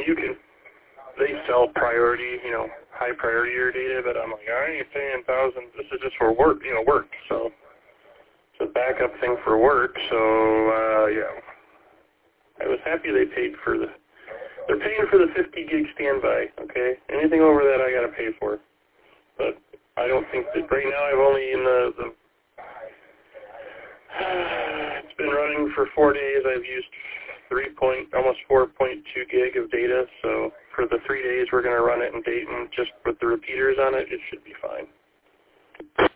you can, they sell priority, high priority your data, but I'm like, I ain't paying thousands. This is just for work, work. So it's a backup thing for work. So, yeah. I was happy they paid for they're paying for the 50 gig standby, okay? Anything over that I got to pay for. But I don't think that right now I've only in it's been running for 4 days. I've used almost 4.2 gig of data. So for the 3 days we're going to run it in Dayton just with the repeaters on it, it should be fine.